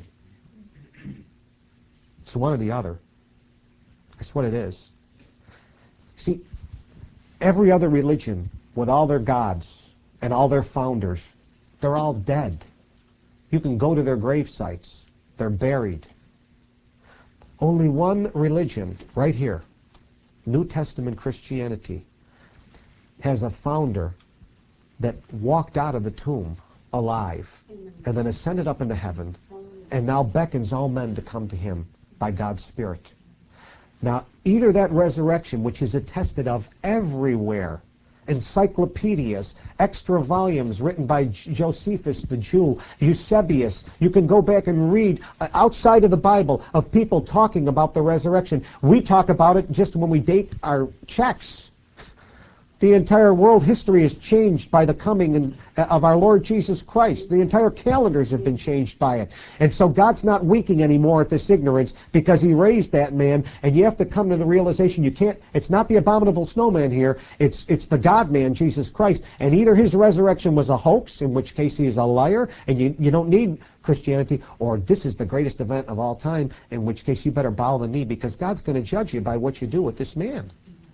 It's one or the other. That's what it is. See, every other religion, with all their gods and all their founders, they're all dead. You can go to their grave sites. They're buried. Only one religion, right here, New Testament Christianity, has a founder that walked out of the tomb alive and then ascended up into heaven and now beckons all men to come to him by God's Spirit. Now, either that resurrection, which is attested of everywhere, encyclopedias, extra volumes written by Josephus the Jew, Eusebius. You can go back and read uh, outside of the Bible of people talking about the resurrection. We talk about it just when we date our checks. The entire world history is changed by the coming in, uh, of our Lord Jesus Christ. The entire calendars have been changed by it. And so God's not winking anymore at this ignorance because he raised that man, and you have to come to the realization you can't, it's not the abominable snowman here, it's it's the God-man, Jesus Christ. And either his resurrection was a hoax, in which case he is a liar, and you, you don't need Christianity, or this is the greatest event of all time, in which case you better bow the knee, because God's going to judge you by what you do with this man.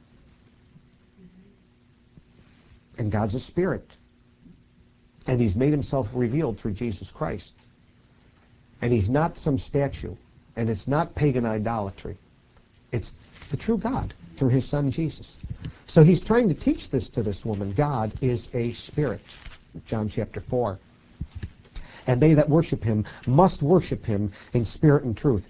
And God's a spirit. And he's made himself revealed through Jesus Christ. And he's not some statue. And it's not pagan idolatry. It's the true God through his son Jesus. So he's trying to teach this to this woman. God is a spirit. John chapter four. And they that worship him must worship him in spirit and truth.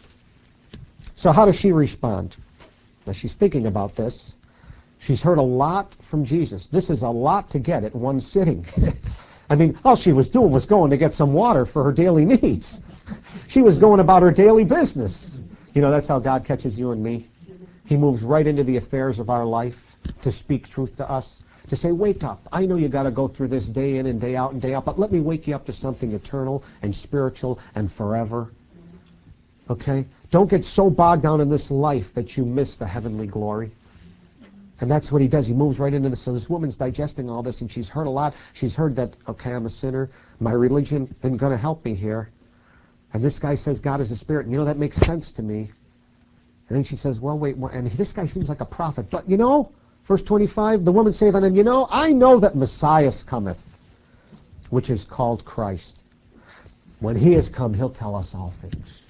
So how does she respond? Now she's thinking about this. She's heard a lot from Jesus. This is a lot to get at one sitting. I mean, all she was doing was going to get some water for her daily needs. She was going about her daily business. You know, that's how God catches you and me. He moves right into the affairs of our life to speak truth to us, to say, wake up. I know you got to go through this day in and day out and day out, but let me wake you up to something eternal and spiritual and forever. Okay? Don't get so bogged down in this life that you miss the heavenly glory. And that's what he does. He moves right into this. So this woman's digesting all this, and she's heard a lot. She's heard that, okay, I'm a sinner. My religion isn't going to help me here. And this guy says God is a spirit. And you know, that makes sense to me. And then she says, well, wait, and this guy seems like a prophet. But you know, verse twenty-five, the woman saith unto him, you know, I know that Messiah cometh, which is called Christ. When he has come, he'll tell us all things.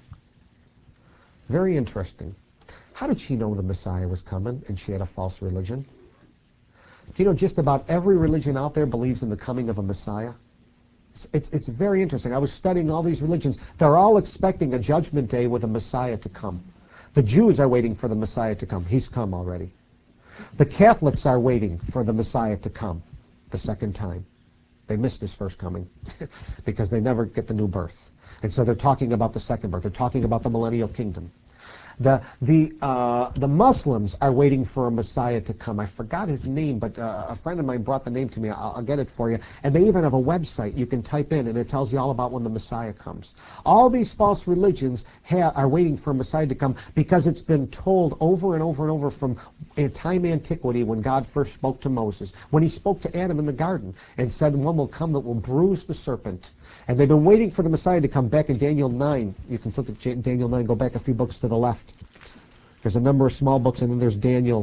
Very interesting. How did she know the Messiah was coming and she had a false religion? You know, just about every religion out there believes in the coming of a Messiah. It's, it's, it's very interesting. I was studying all these religions. They're all expecting a judgment day with a Messiah to come. The Jews are waiting for the Messiah to come. He's come already. The Catholics are waiting for the Messiah to come the second time. They missed his first coming because they never get the new birth. And so they're talking about the second birth. They're talking about the millennial kingdom. The the uh, the Muslims are waiting for a Messiah to come. I forgot his name, but uh, a friend of mine brought the name to me. I'll, I'll get it for you. And they even have a website you can type in, and it tells you all about when the Messiah comes. All these false religions ha- are waiting for a Messiah to come because it's been told over and over and over from time antiquity when God first spoke to Moses, when he spoke to Adam in the garden and said, one will come that will bruise the serpent. And they've been waiting for the Messiah to come. Back in Daniel nine. You can look at J- Daniel nine, go back a few books to the left. There's a number of small books, and then there's Daniel.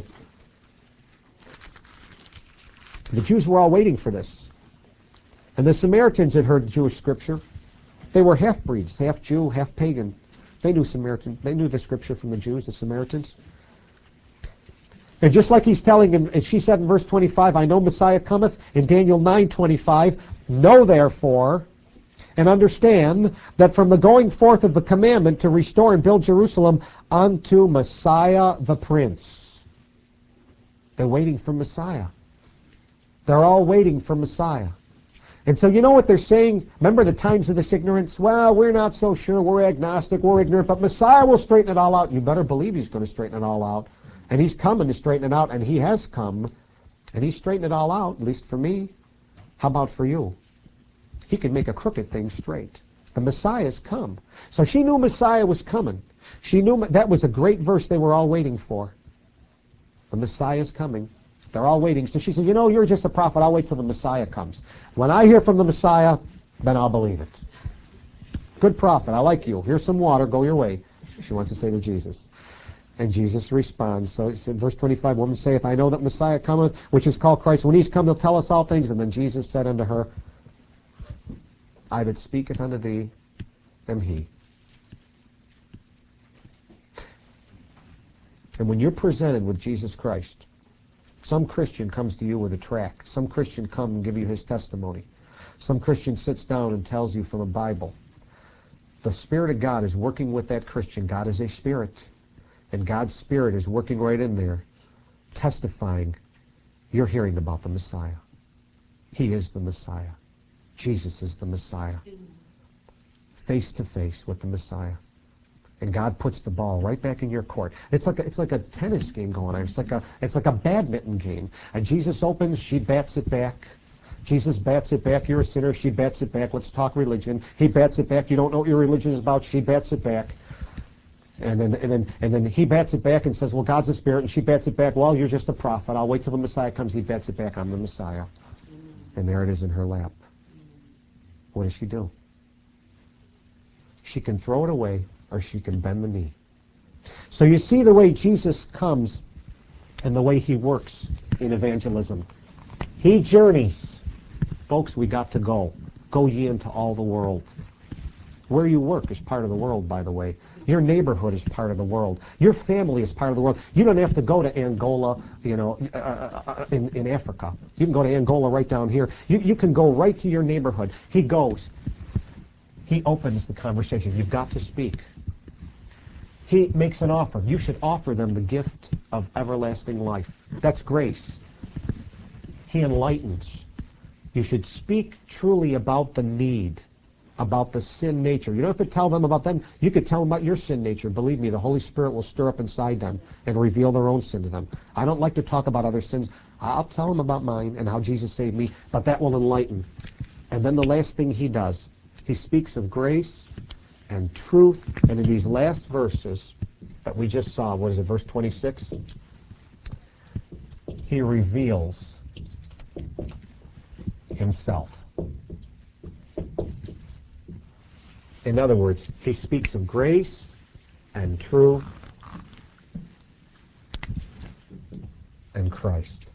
The Jews were all waiting for this. And the Samaritans had heard Jewish scripture. They were half-breeds, half Jew, half pagan. They knew Samaritan. They knew the scripture from the Jews, the Samaritans. And just like he's telling him, and she said in verse twenty-five, I know Messiah cometh. In Daniel nine twenty-five, know therefore and understand that from the going forth of the commandment to restore and build Jerusalem unto Messiah the Prince. They're waiting for Messiah. They're all waiting for Messiah. And so you know what they're saying? Remember the times of this ignorance? Well, we're not so sure. We're agnostic. We're ignorant. But Messiah will straighten it all out. You better believe he's going to straighten it all out. And he's coming to straighten it out. And he has come. And he's straightened it all out, at least for me. How about for you? He can make a crooked thing straight. The Messiah's come. So she knew Messiah was coming. She knew that was a great verse they were all waiting for. The Messiah's coming. They're all waiting. So she said, you know, you're just a prophet. I'll wait till the Messiah comes. When I hear from the Messiah, then I'll believe it. Good prophet. I like you. Here's some water. Go your way. She wants to say to Jesus. And Jesus responds. So he said, verse twenty-five, woman saith, I know that Messiah cometh, which is called Christ. When he's come, he'll tell us all things. And then Jesus said unto her, I that speaketh unto thee am he. And when you're presented with Jesus Christ, some Christian comes to you with a tract. Some Christian comes and give you his testimony. Some Christian sits down and tells you from a Bible. The Spirit of God is working with that Christian. God is a spirit. And God's Spirit is working right in there, testifying. You're hearing about the Messiah. He is the Messiah. Jesus is the Messiah. Face to face with the Messiah. And God puts the ball right back in your court. It's like a, it's like a tennis game going on. It's like a it's like a badminton game. And Jesus opens, she bats it back. Jesus bats it back. You're a sinner. She bats it back. Let's talk religion. He bats it back. You don't know what your religion is about. She bats it back. And then and then and then he bats it back and says, well, God's a spirit. And she bats it back. Well, you're just a prophet. I'll wait till the Messiah comes. He bats it back. I'm the Messiah. And there it is in her lap. What does she do? She can throw it away, or she can bend the knee. So you see the way Jesus comes and the way he works in evangelism. He journeys. Folks, we got to go. Go ye into all the world. Where you work is part of the world, by the way. Your neighborhood is part of the world. Your family is part of the world. You don't have to go to Angola, you know, uh, uh, in, in Africa. You can go to Angola right down here. You, you can go right to your neighborhood. He goes. He opens the conversation. You've got to speak. He makes an offer. You should offer them the gift of everlasting life. That's grace. He enlightens. You should speak truly about the need, about the sin nature. You don't have to tell them about them. You could tell them about your sin nature. Believe me, the Holy Spirit will stir up inside them and reveal their own sin to them. I don't like to talk about other sins. I'll tell them about mine and how Jesus saved me, but that will enlighten. And then the last thing he does, he speaks of grace and truth, and in these last verses that we just saw, what is it, verse twenty-six? He reveals himself. In other words, he speaks of grace and truth and Christ.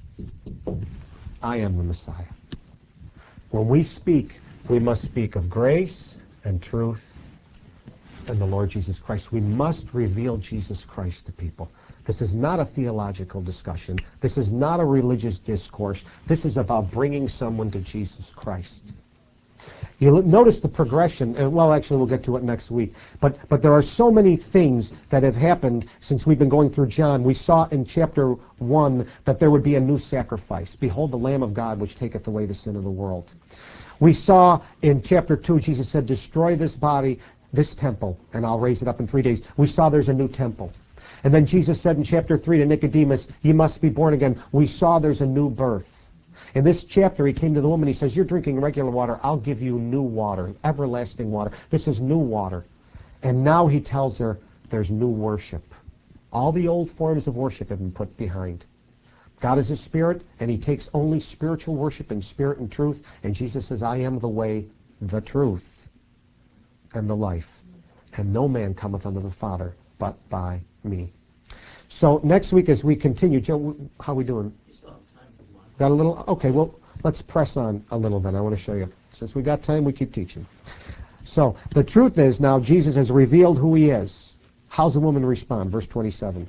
I am the Messiah. When we speak, we must speak of grace and truth and the Lord Jesus Christ. We must reveal Jesus Christ to people. This is not a theological discussion. This is not a religious discourse. This is about bringing someone to Jesus Christ. You notice the progression, and well, actually we'll get to it next week, but, but there are so many things that have happened since we've been going through John. We saw in chapter one that there would be a new sacrifice. Behold the Lamb of God which taketh away the sin of the world. We saw in chapter two, Jesus said, destroy this body, this temple, and I'll raise it up in three days. We saw there's a new temple. And then Jesus said in chapter three to Nicodemus, you must be born again. We saw there's a new birth. In this chapter, he came to the woman, he says, you're drinking regular water, I'll give you new water, everlasting water. This is new water. And now he tells her there's new worship. All the old forms of worship have been put behind. God is a spirit, and he takes only spiritual worship in spirit and truth. And Jesus says, I am the way, the truth, and the life. And no man cometh unto the Father but by me. So next week as we continue, Joe, how are we doing? Got a little? Okay, well, let's press on a little then. I want to show you. Since we got time, we keep teaching. So the truth is now Jesus has revealed who he is. How's the woman respond? Verse twenty-seven.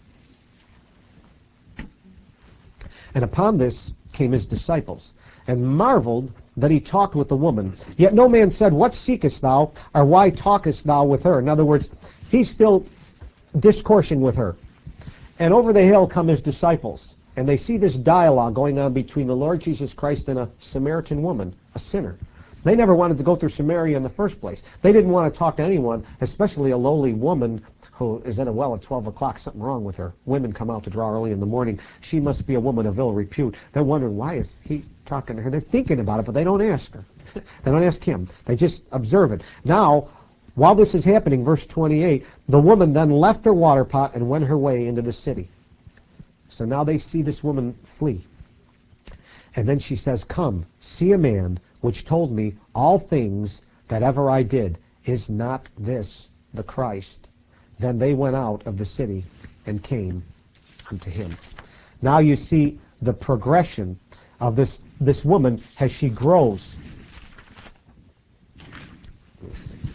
And upon this came his disciples, and marveled that he talked with the woman. Yet no man said, what seekest thou, or why talkest thou with her? In other words, he's still discoursing with her. And over the hill come his disciples. And they see this dialogue going on between the Lord Jesus Christ and a Samaritan woman, a sinner. They never wanted to go through Samaria in the first place. They didn't want to talk to anyone, especially a lowly woman who is at a well at twelve o'clock, something wrong with her. Women come out to draw early in the morning. She must be a woman of ill repute. They're wondering, why is he talking to her? They're thinking about it, but they don't ask her. They don't ask him. They just observe it. Now, while this is happening, verse twenty-eight, the woman then left her water pot and went her way into the city. So now they see this woman flee. And then she says, come, see a man which told me all things that ever I did. Is not this the Christ? Then they went out of the city and came unto him. Now you see the progression of this, this woman as she grows. Let me see.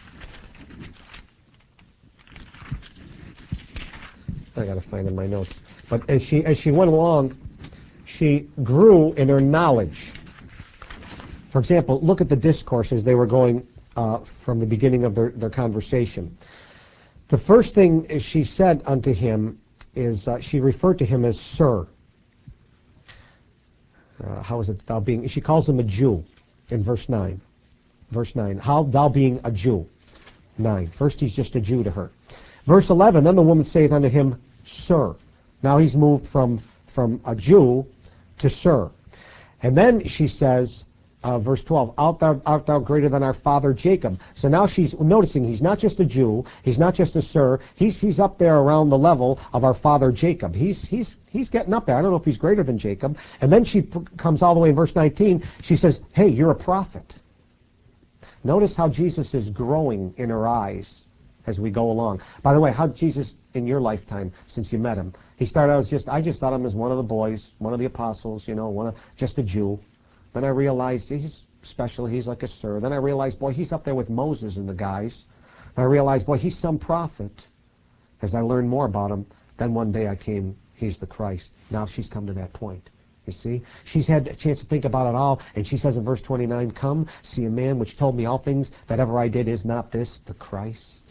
I got to find in my notes. But as she as she went along, she grew in her knowledge. For example, look at the discourse as they were going uh, from the beginning of their, their conversation. The first thing she said unto him is uh, she referred to him as Sir. Uh, how is it thou being? She calls him a Jew in verse nine. Verse nine. How thou being a Jew. Nine. First he's just a Jew to her. Verse eleven. Then the woman saith unto him, Sir. Now he's moved from, from a Jew to Sir. And then she says, uh, verse twelve, art thou, art thou greater than our father Jacob? So now she's noticing he's not just a Jew, he's not just a Sir, he's, he's up there around the level of our father Jacob. He's, he's, he's getting up there. I don't know if he's greater than Jacob. And then she p- comes all the way in verse nineteen, she says, hey, you're a prophet. Notice how Jesus is growing in her eyes as we go along. By the way, how Jesus in your lifetime since you met him? He started out as just, I just thought him as one of the boys, one of the apostles, you know, one of, just a Jew. Then I realized he's special, he's like a Sir. Then I realized, boy, he's up there with Moses and the guys. I realized, boy, he's some prophet. As I learned more about him, then one day I came, he's the Christ. Now she's come to that point. You see? She's had a chance to think about it all, and she says in verse twenty-nine, come, see a man which told me all things that ever I did. Is not this the Christ?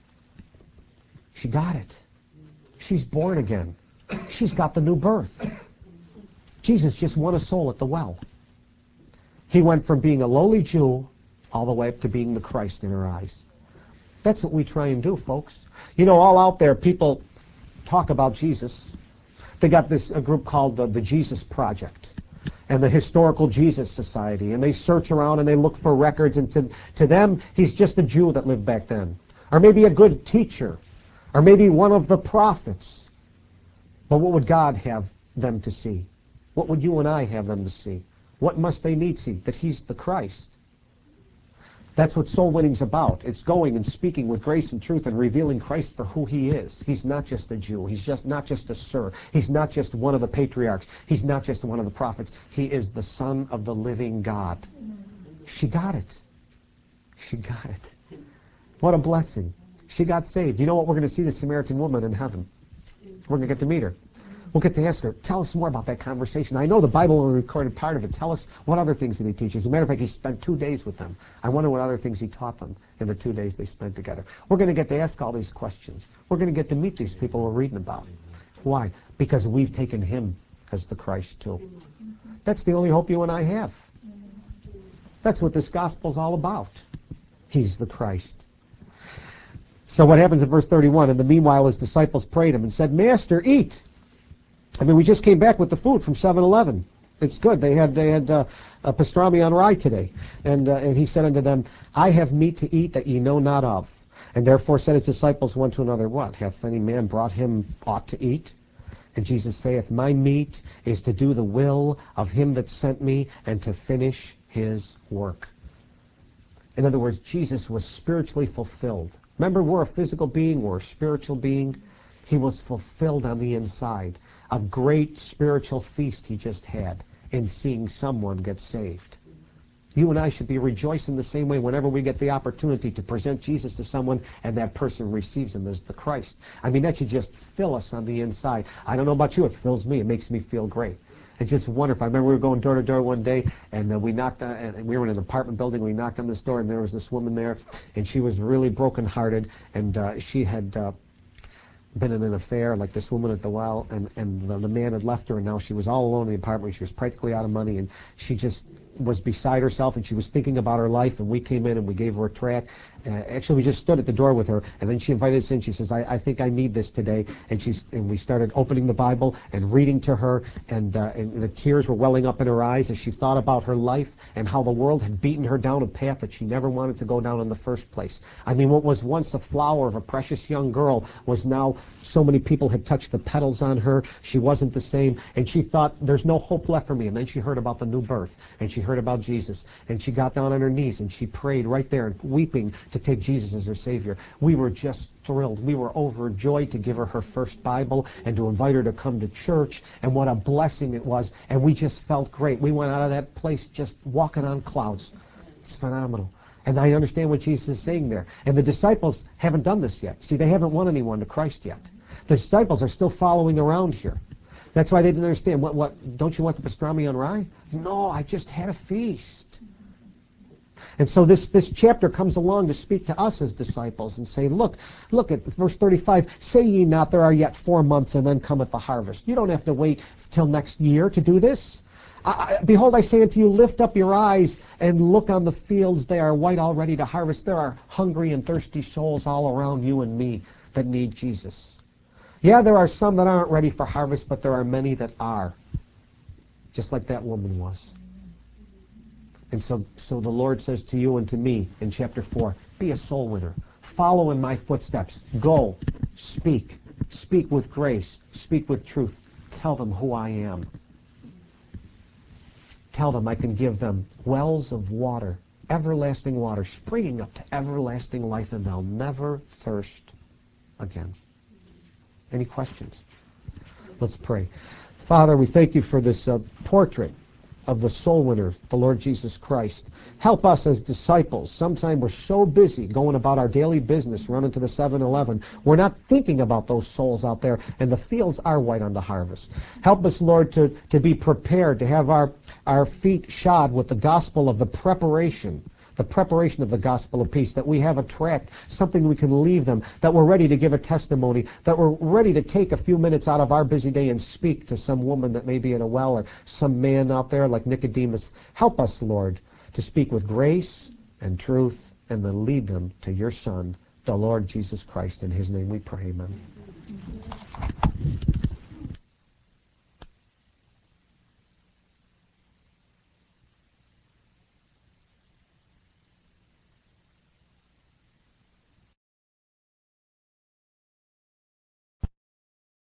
She got it. She's born again. She's got the new birth. Jesus just won a soul at the well. He went from being a lowly Jew all the way up to being the Christ in her eyes. That's what we try and do, folks. You know, all out there, people talk about Jesus. They got this a group called the, the Jesus Project and the Historical Jesus Society, and they search around and they look for records, and to, to them, he's just a Jew that lived back then. Or maybe a good teacher. Or maybe one of the prophets. But what would God have them to see? What would you and I have them to see? What must they need to see? That he's the Christ. That's what soul winning's about. It's going and speaking with grace and truth and revealing Christ for who he is. He's not just a Jew. He's just not just a sir. He's not just one of the patriarchs. He's not just one of the prophets. He is the Son of the living God. She got it. She got it. What a blessing. She got saved. You know what? We're going to see the Samaritan woman in heaven. We're going to get to meet her. We'll get to ask her, tell us more about that conversation. I know the Bible only recorded part of it. Tell us what other things did he teach. As a matter of fact, he spent two days with them. I wonder what other things he taught them in the two days they spent together. We're going to get to ask all these questions. We're going to get to meet these people we're reading about. Why? Because we've taken him as the Christ too. That's the only hope you and I have. That's what this gospel's all about. He's the Christ. So what happens in verse thirty-one? In the meanwhile, his disciples prayed him and said, Master, eat. I mean, we just came back with the food from seven eleven. It's good. They had they had uh, a pastrami on rye today. And uh, and he said unto them, I have meat to eat that ye know not of. And therefore said his disciples one to another, what? Hath any man brought him aught to eat? And Jesus saith, my meat is to do the will of him that sent me, and to finish his work. In other words, Jesus was spiritually fulfilled. Remember, we're a physical being, we're a spiritual being. He was fulfilled on the inside. A great spiritual feast he just had in seeing someone get saved. You and I should be rejoicing the same way whenever we get the opportunity to present Jesus to someone and that person receives him as the Christ. I mean, that should just fill us on the inside. I don't know about you, it fills me. It makes me feel great. It's just wonderful. I remember we were going door to door one day, and uh, we knocked on, and we were in an apartment building. We knocked on this door, and there was this woman there, and she was really brokenhearted, and uh, she had uh, been in an affair like this woman at the well, and, and the, the man had left her, and now she was all alone in the apartment. She was practically out of money, and she just was beside herself, and she was thinking about her life, and we came in and we gave her a tract. Uh, actually, we just stood at the door with her, and then she invited us in. She says, I, I think I need this today. And she's and we started opening the Bible and reading to her, and, uh, and the tears were welling up in her eyes as she thought about her life and how the world had beaten her down a path that she never wanted to go down in the first place. I mean, what was once a flower of a precious young girl was now so many people had touched the petals on her. She wasn't the same, and she thought, there's no hope left for me. And then she heard about the new birth, and she heard about Jesus, and she got down on her knees and she prayed right there, weeping, to take Jesus as her Savior. We were just thrilled. We were overjoyed to give her her first Bible and to invite her to come to church, and what a blessing it was. And we just felt great. We went out of that place just walking on clouds. It's phenomenal. And I understand what Jesus is saying there. And the disciples haven't done this yet. See, they haven't won anyone to Christ yet. The disciples are still following around here. That's why they didn't understand. What? What? Don't you want the pastrami on rye? No, I just had a feast. And so this, this chapter comes along to speak to us as disciples and say, look, look at verse thirty-five. Say ye not, there are yet four months, and then cometh the harvest. You don't have to wait till next year to do this. I, I, behold, I say unto you, lift up your eyes and look on the fields. They are white already to harvest. There are hungry and thirsty souls all around you and me that need Jesus. Yeah, there are some that aren't ready for harvest, but there are many that are, just like that woman was. And so, so the Lord says to you and to me in chapter four, be a soul winner. Follow in my footsteps. Go. Speak. Speak with grace. Speak with truth. Tell them who I am. Tell them I can give them wells of water, everlasting water, springing up to everlasting life, and they'll never thirst again. Any questions? Let's pray. Father, we thank you for this uh, portrait of the soul winner, the Lord Jesus Christ. Help us as disciples. Sometimes we're so busy going about our daily business, running to the seven eleven, we're not thinking about those souls out there, and the fields are white unto harvest. Help us, Lord, to, to be prepared, to have our, our feet shod with the gospel of the preparation, the preparation of the gospel of peace, that we have a tract, something we can leave them, that we're ready to give a testimony, that we're ready to take a few minutes out of our busy day and speak to some woman that may be in a well, or some man out there like Nicodemus. Help us, Lord, to speak with grace and truth, and then lead them to your Son, the Lord Jesus Christ. In his name we pray, amen.